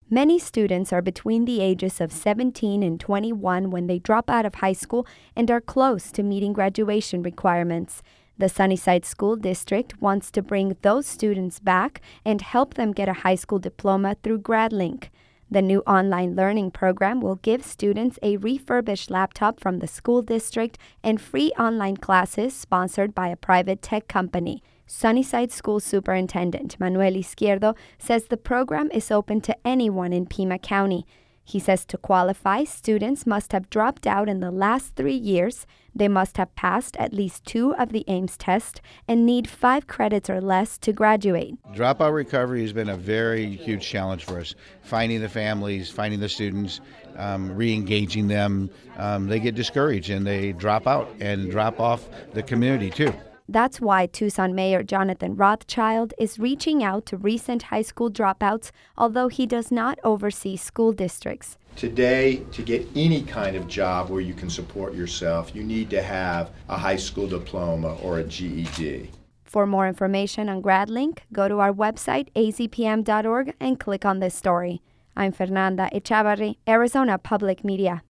Many students are between the ages of 17 and 21 when they drop out of high school and are close to meeting graduation requirements. The Sunnyside School District wants to bring those students back and help them get a high school diploma through GradLink. The new online learning program will give students a refurbished laptop from the school district and free online classes sponsored by a private tech company. Sunnyside School Superintendent Manuel Izquierdo says the program is open to anyone in Pima County. He says to qualify, students must have dropped out in the last 3 years, they must have passed at least 2 of the AIMS tests, and need 5 credits or less to graduate. Dropout recovery has been a very huge challenge for us. Finding the families, finding the students, re-engaging them. They get discouraged and they drop out and drop off the community too. That's why Tucson Mayor Jonathan Rothschild is reaching out to recent high school dropouts, although he does not oversee school districts. Today, to get any kind of job where you can support yourself, you need to have a high school diploma or a GED. For more information on GradLink, go to our website, azpm.org, and click on this story. I'm Fernanda Echavarri, Arizona Public Media.